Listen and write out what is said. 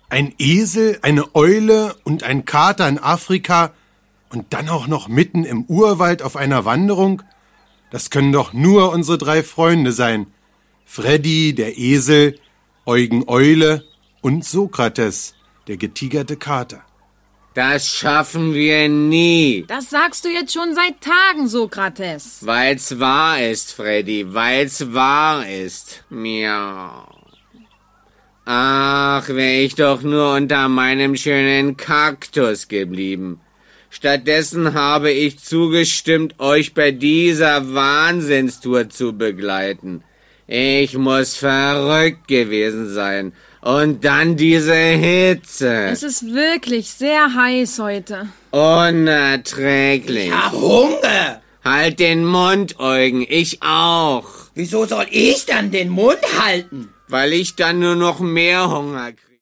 Ein Esel, eine Eule und ein Kater in Afrika und dann auch noch mitten im Urwald auf einer Wanderung? Das können doch nur unsere 3 Freunde sein. Freddy, der Esel, Eugen Eule und Sokrates, der getigerte Kater. Das schaffen wir nie. Das sagst du jetzt schon seit Tagen, Sokrates. Weil's wahr ist, Freddy, weil's wahr ist. Miau. Ach, wär ich doch nur unter meinem schönen Kaktus geblieben. Stattdessen habe ich zugestimmt, euch bei dieser Wahnsinnstour zu begleiten. Ich muss verrückt gewesen sein. Und dann diese Hitze. Es ist wirklich sehr heiß heute. Unerträglich. Ich hab Hunger. Halt den Mund, Eugen, ich auch. Wieso soll ich dann den Mund halten? Weil ich dann nur noch mehr Hunger kriege.